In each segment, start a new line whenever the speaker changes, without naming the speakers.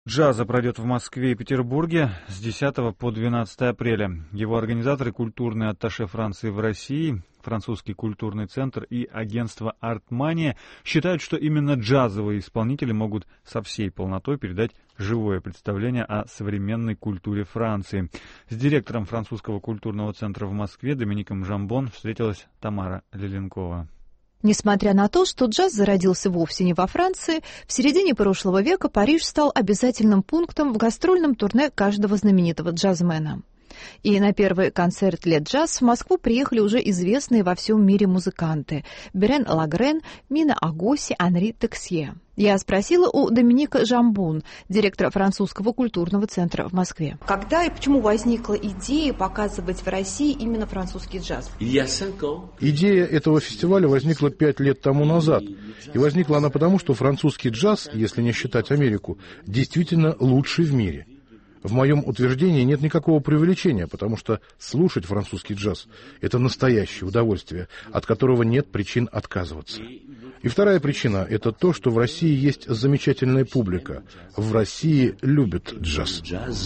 Джаза пройдет в Москве и Петербурге с 10 по 12 апреля. Его организаторы — культурный атташе Франции в России, французский культурный центр и агентство «Артмания» считают, что именно джазовые исполнители могут со всей полнотой передать живое представление о современной культуре Франции. С директором французского культурного центра в Москве Домиником Жамбон встретилась Тамара Лиленкова.
Несмотря на то, что джаз зародился вовсе не во Франции, в середине прошлого века Париж стал обязательным пунктом в гастрольном турне каждого знаменитого джазмена. И на первый концерт «Лет джаз» в Москву приехали уже известные во всем мире музыканты — Берен Лагрен, Мина Агоси, Анри Тексье. Я спросила у Доминика Жамбон, директора французского культурного центра в Москве. Когда и почему возникла идея показывать в России именно французский джаз?
Идея этого фестиваля возникла 5 лет тому назад. И возникла она потому, что французский джаз, если не считать Америку, действительно лучший в мире. В моем утверждении нет никакого преувеличения, потому что слушать французский джаз — это настоящее удовольствие, от которого нет причин отказываться. И вторая причина — это то, что в России есть замечательная публика. В России любят джаз.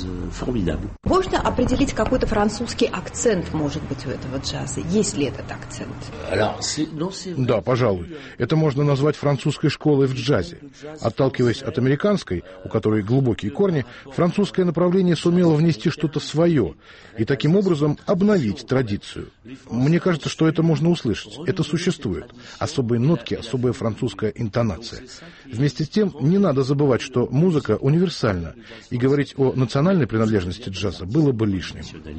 Можно определить какой-то французский акцент, может быть, у этого джаза? Есть ли этот акцент?
Да, пожалуй. Это можно назвать французской школой в джазе. Отталкиваясь от американской, у которой глубокие корни, французское направление сумело внести что-то свое и таким образом обновить традицию. Мне кажется, что это можно услышать. Это существует. Особые нотки, особая французская интонация. Вместе с тем, не надо забывать, что музыка универсальна, и говорить о национальной принадлежности джаза было бы лишним.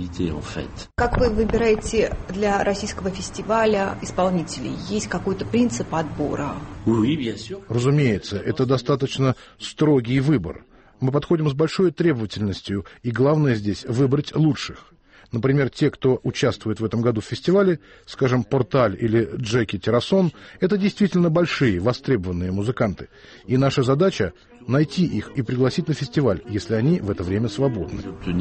Как вы выбираете для российского фестиваля исполнителей? Есть какой-то принцип отбора?
Разумеется, это достаточно строгий выбор. Мы подходим с большой требовательностью, и главное здесь — выбрать лучших. Например, те, кто участвует в этом году в фестивале, скажем, Порталь или Джеки Террасон, это действительно большие, востребованные музыканты. И наша задача — найти их и пригласить на фестиваль, если они в это время свободны.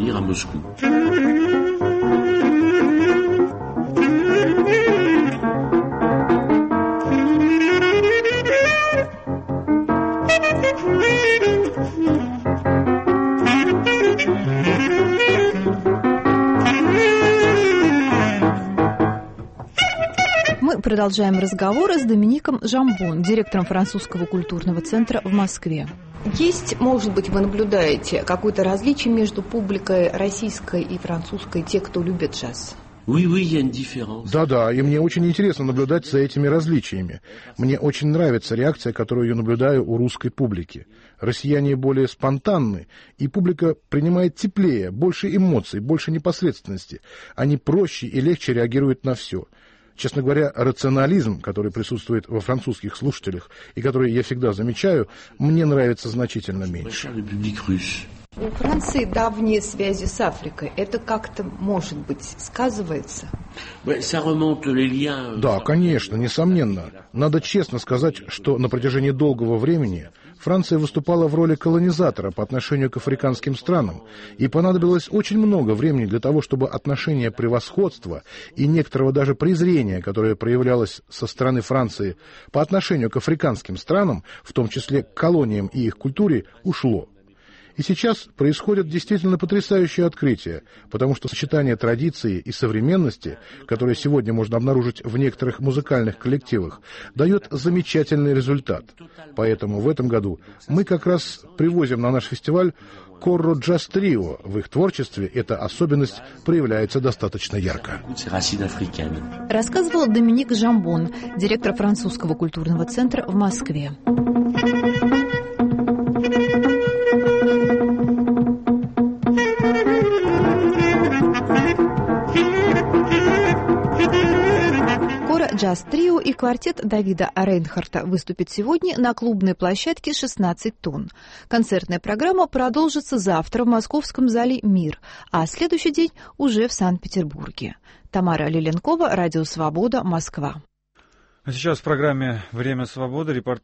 Мы продолжаем разговоры с Домиником Жамбон, директором французского культурного центра в Москве. Есть, может быть, вы наблюдаете какое-то различие между публикой российской и французской, те, кто любит джаз?
Да, и мне очень интересно наблюдать за этими различиями. Мне очень нравится реакция, которую я наблюдаю у русской публики. Россияне более спонтанны, и публика принимает теплее, больше эмоций, больше непосредственности. Они проще и легче реагируют на все. Честно говоря, рационализм, который присутствует во французских слушателях и который я всегда замечаю, мне нравится значительно меньше.
У Франции давние связи с Африкой. Это как-то, может быть, сказывается?
Да, конечно, несомненно. Надо честно сказать, что на протяжении долгого времени Франция выступала в роли колонизатора по отношению к африканским странам, и понадобилось очень много времени для того, чтобы отношение превосходства и некоторого даже презрения, которое проявлялось со стороны Франции по отношению к африканским странам, в том числе к колониям и их культуре, ушло. И сейчас происходят действительно потрясающие открытия, потому что сочетание традиции и современности, которое сегодня можно обнаружить в некоторых музыкальных коллективах, дает замечательный результат. Поэтому в этом году мы как раз привозим на наш фестиваль Корро Джаз Трио. В их творчестве эта особенность проявляется достаточно ярко.
Рассказывал Доминик Жамбон, директор французского культурного центра в Москве. Джаз-трио и квартет Давида Рейнхарта выступит сегодня на клубной площадке «16 тонн». Концертная программа продолжится завтра в московском зале «Мир», а следующий день уже в Санкт-Петербурге. Тамара Лиленкова, Радио Свобода, Москва.
А сейчас в программе «Время свободы» репортаж